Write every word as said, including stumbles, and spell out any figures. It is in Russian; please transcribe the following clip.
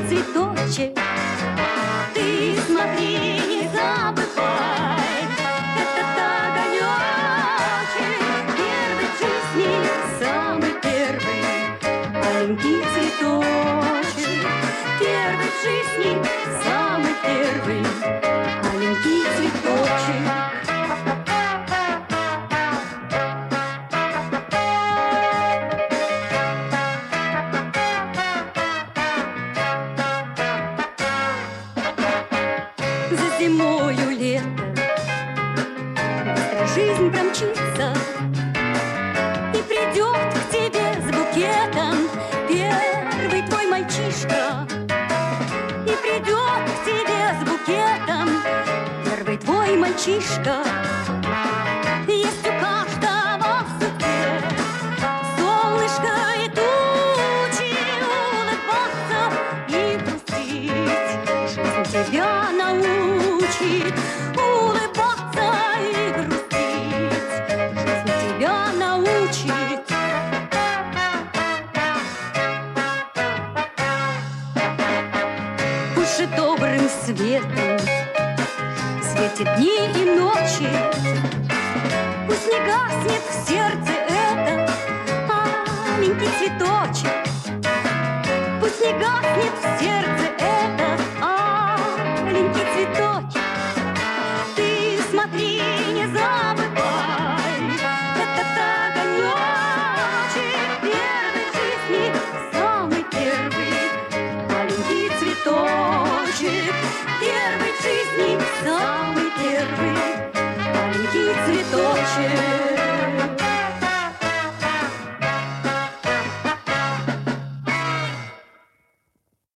цветочек. Ты смотри, не забывай, этот огонечек первый в жизни, самый первый маленький цветочек. Первый в жизни, самый первый маленький цветочек. За зимою лето быстро жизнь промчится, и придет к тебе с букетом первый твой мальчишка. И придет к тебе с букетом первый твой мальчишка. Есть у каждого в судьбе солнышко и тучи, улыбаться и грустить. Жизнь тебя научит улыбаться и грустить. Жизнь тебя научит. Пусть же добрым светом светит дни и ночи. Пусть не гаснет в сердце этот маленький цветочек. Пусть не гаснет в сердце этот маленький цветочек. Ты смотри, не забывай, этот огонечек первый в жизни, самый первый маленький цветочек. Первый в жизни, самый первый маленький цветочек.